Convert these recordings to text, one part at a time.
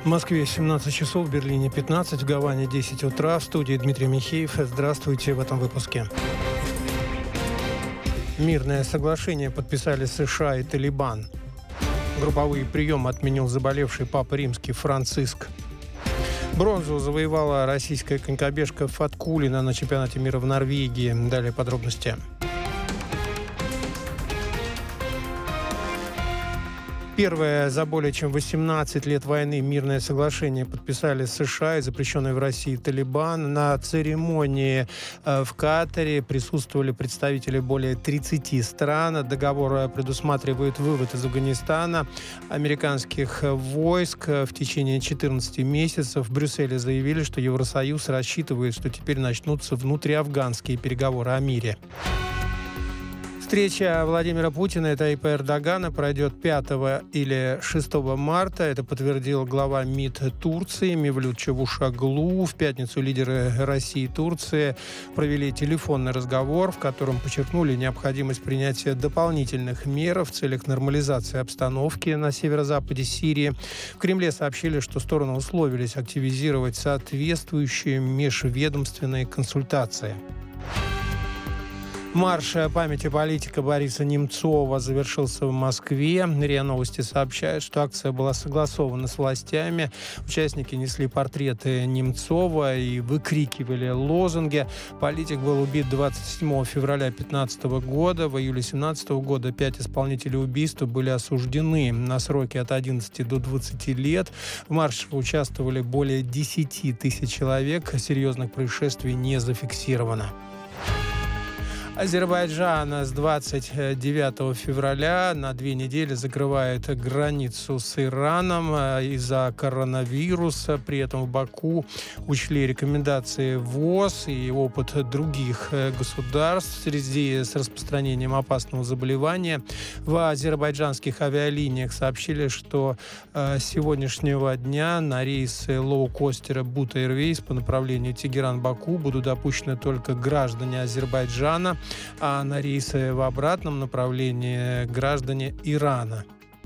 В Москве 17 часов, в Берлине 15, в Гаване 10 утра. В студии Дмитрий Михеев. Здравствуйте в этом выпуске. Мирное соглашение подписали США и Талибан. Групповые приемы отменил заболевший Папа Римский Франциск. Бронзу завоевала российская конькобежка Фаткуллина на чемпионате мира в Норвегии. Далее подробности. Первое за более чем 18 лет войны мирное соглашение подписали США и запрещенный в России Талибан. На церемонии в Катаре присутствовали представители более 30 стран. Договор предусматривает вывод из Афганистана американских войск в течение 14 месяцев. В Брюсселе заявили, что Евросоюз рассчитывает, что теперь начнутся внутриафганские переговоры о мире. Встреча Владимира Путина и Тайипа Эрдогана пройдет 5 или 6 марта. Это подтвердил глава МИД Турции Мевлют Чавушоглу. В пятницу лидеры России и Турции провели телефонный разговор, в котором подчеркнули необходимость принятия дополнительных мер в целях нормализации обстановки на северо-западе Сирии. В Кремле сообщили, что стороны условились активизировать соответствующие межведомственные консультации. Марш памяти политика Бориса Немцова завершился в Москве. РИА Новости сообщают, что акция была согласована с властями. Участники несли портреты Немцова и выкрикивали лозунги. Политик был убит 27 февраля 2015 года. В июле 2017 года 5 исполнителей убийства были осуждены на сроки от 11 до 20 лет. В марше участвовали более 10 тысяч человек. Серьезных происшествий не зафиксировано. Азербайджан с 29 февраля на 2 недели закрывает границу с Ираном из-за коронавируса. При этом в Баку учли рекомендации ВОЗ и опыт других государств в связи с распространением опасного заболевания. В азербайджанских авиалиниях сообщили, что с сегодняшнего дня на рейсы лоукостера Бута Airways по направлению Тегеран-Баку будут допущены только граждане Азербайджана, а на рейсы в обратном направлении граждане Ирана.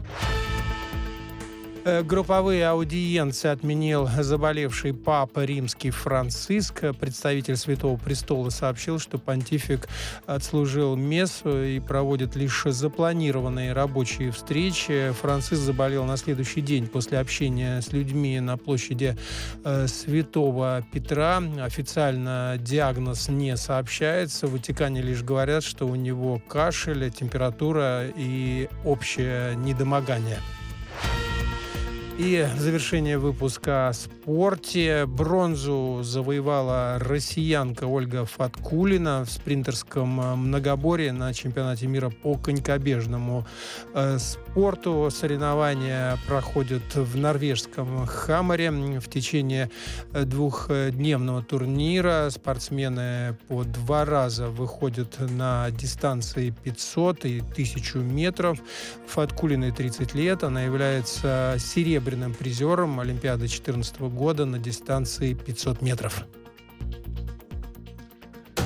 Групповые аудиенции отменил заболевший Папа Римский Франциск. Представитель Святого Престола сообщил, что понтифик отслужил мессу и проводит лишь запланированные рабочие встречи. Франциск заболел на следующий день после общения с людьми на площади Святого Петра. Официально диагноз не сообщается. В Ватикане лишь говорят, что у него кашель, температура и общее недомогание. И в завершение выпуска о спорте. Бронзу завоевала россиянка Ольга Фаткуллина в спринтерском многоборье на чемпионате мира по конькобежному спорту. Соревнования проходят в норвежском Хамаре. В течение двухдневного турнира спортсмены по 2 раза выходят на дистанции 500 и 1000 метров. Фаткуллиной 30 лет. Она является серебряным призером Олимпиады 2014 года на дистанции 500 метров.